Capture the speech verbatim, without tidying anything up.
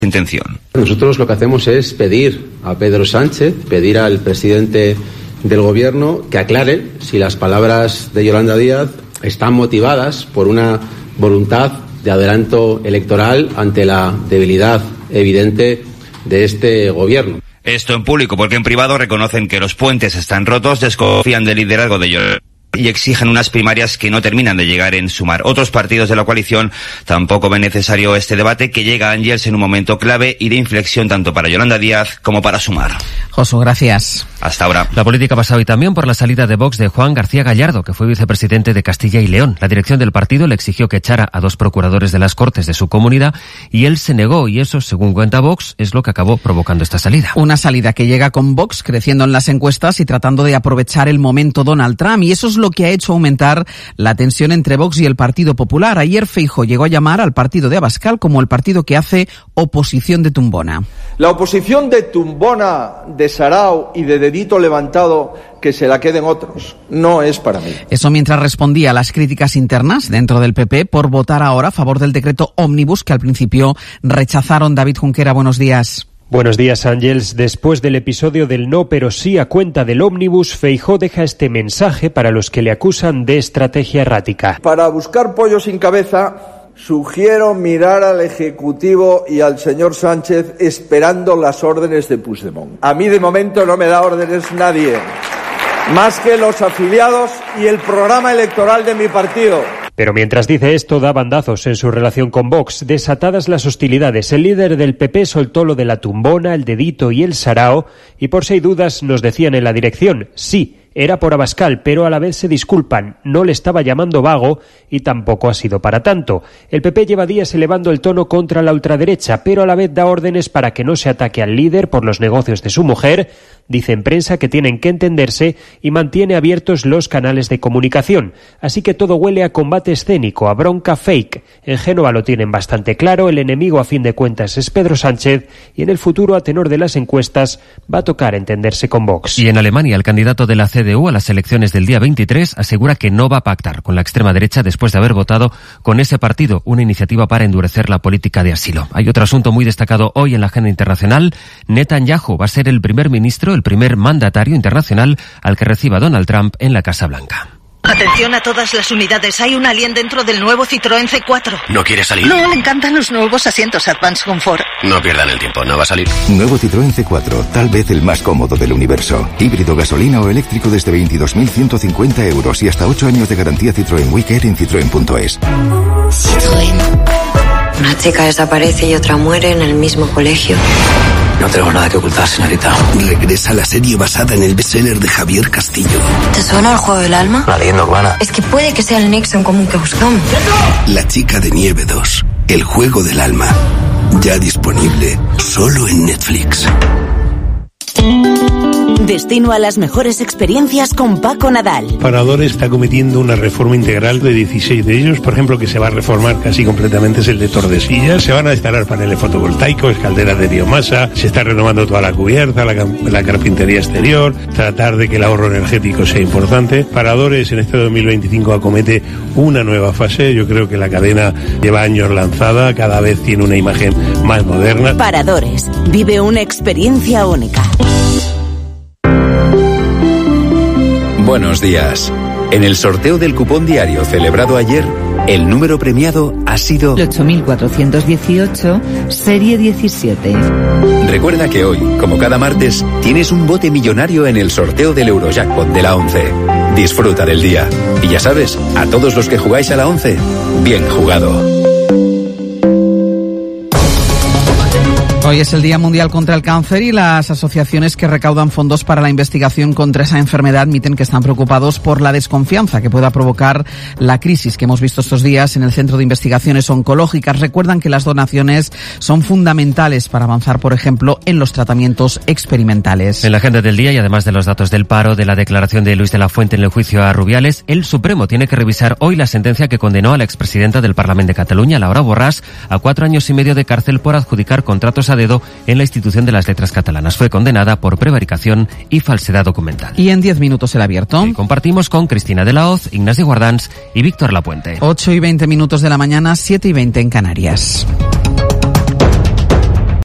intención. Nosotros lo que hacemos es pedir a Pedro Sánchez, pedir al presidente del Gobierno que aclare si las palabras de Yolanda Díaz están motivadas por una voluntad de adelanto electoral ante la debilidad evidente de este Gobierno. Esto en público, porque en privado reconocen que los puentes están rotos, desconfían del liderazgo de Yolanda y exigen unas primarias que no terminan de llegar en Sumar. Otros partidos de la coalición tampoco ven necesario este debate, que llega, Ángels, en un momento clave y de inflexión tanto para Yolanda Díaz como para Sumar. Josu, gracias. Hasta ahora. La política pasa hoy también por la salida de Vox de Juan García Gallardo, que fue vicepresidente de Castilla y León. La dirección del partido le exigió que echara a dos procuradores de las Cortes de su comunidad y él se negó, y eso, según cuenta Vox, es lo que acabó provocando esta salida. Una salida que llega con Vox creciendo en las encuestas y tratando de aprovechar el momento Donald Trump, y eso es lo que ha hecho aumentar la tensión entre Vox y el Partido Popular. Ayer Feijóo llegó a llamar al partido de Abascal como el partido que hace oposición de tumbona. La oposición de tumbona, de sarao y de dedito levantado, que se la queden otros, no es para mí. Eso mientras respondía a las críticas internas dentro del P P por votar ahora a favor del decreto ómnibus que al principio rechazaron. David Junquera, buenos días. Buenos días, Ángels. Después del episodio del no pero sí a cuenta del ómnibus, Feijóo deja este mensaje para los que le acusan de estrategia errática. Para buscar pollo sin cabeza, sugiero mirar al Ejecutivo y al señor Sánchez esperando las órdenes de Puigdemont. A mí de momento no me da órdenes nadie, más que los afiliados y el programa electoral de mi partido. Pero mientras dice esto, da bandazos en su relación con Vox. Desatadas las hostilidades, el líder del P P soltó lo de la tumbona, el dedito y el sarao, y por si hay dudas nos decían en la dirección, sí, era por Abascal, pero a la vez se disculpan, no le estaba llamando vago y tampoco ha sido para tanto. El P P lleva días elevando el tono contra la ultraderecha, pero a la vez da órdenes para que no se ataque al líder por los negocios de su mujer. Dice en prensa que tienen que entenderse y mantiene abiertos los canales de comunicación. Así que todo huele a combate escénico, a bronca fake. En Génova lo tienen bastante claro, el enemigo a fin de cuentas es Pedro Sánchez y en el futuro, a tenor de las encuestas, va a tocar entenderse con Vox. Y en Alemania, el candidato de la C D U a las elecciones del día veintitrés asegura que no va a pactar con la extrema derecha después de haber votado con ese partido una iniciativa para endurecer la política de asilo. Hay otro asunto muy destacado hoy en la agenda internacional. Netanyahu va a ser el primer ministro, el primer mandatario internacional al que reciba Donald Trump en la Casa Blanca. Atención a todas las unidades, hay un alien dentro del nuevo Citroën C cuatro. ¿No quiere salir? No, le encantan los nuevos asientos Advanced Comfort. No pierdan el tiempo, no va a salir. Nuevo Citroën C cuatro, tal vez el más cómodo del universo. Híbrido, gasolina o eléctrico desde veintidós mil ciento cincuenta euros y hasta ocho años de garantía Citroën WeCare en citroen punto es. Citroën. Una chica desaparece y otra muere en el mismo colegio. No tengo nada que ocultar, señorita. Regresa la serie basada en el bestseller de Javier Castillo. ¿Te suena el juego del alma? La leyenda urbana. Es que puede que sea el nexo en común que buscamos. La chica de nieve dos. El juego del alma. Ya disponible solo en Netflix. Destino a las mejores experiencias con Paco Nadal. Paradores está cometiendo una reforma integral de dieciséis de ellos. Por ejemplo, que se va a reformar casi completamente es el de Tordesillas. Se van a instalar paneles fotovoltaicos, calderas de biomasa, se está renovando toda la cubierta, la, la carpintería exterior, tratar de que el ahorro energético sea importante. Paradores en este dos mil veinticinco acomete una nueva fase. Yo creo que la cadena lleva años lanzada, cada vez tiene una imagen más moderna. Paradores, vive una experiencia única. Buenos días. En el sorteo del cupón diario celebrado ayer, el número premiado ha sido ocho mil cuatrocientos dieciocho, serie diecisiete. Recuerda que hoy, como cada martes, tienes un bote millonario en el sorteo del Eurojackpot de la once. Disfruta del día. Y ya sabes, a todos los que jugáis a la once, bien jugado. Hoy es el Día Mundial contra el Cáncer y las asociaciones que recaudan fondos para la investigación contra esa enfermedad admiten que están preocupados por la desconfianza que pueda provocar la crisis que hemos visto estos días en el Centro de Investigaciones Oncológicas. Recuerdan que las donaciones son fundamentales para avanzar, por ejemplo, en los tratamientos experimentales. En la agenda del día y además de los datos del paro, de la declaración de Luis de la Fuente en el juicio a Rubiales, el Supremo tiene que revisar hoy la sentencia que condenó a la expresidenta del Parlamento de Cataluña, Laura Borràs, a cuatro años y medio de cárcel por adjudicar contratos a dedo en la institución de las letras catalanas. Fue condenada por prevaricación y falsedad documental. Y en diez minutos el abierto. Y compartimos con Cristina de la Hoz, Ignacio Guardans y Víctor Lapuente. ocho y veinte minutos de la mañana, siete y veinte en Canarias.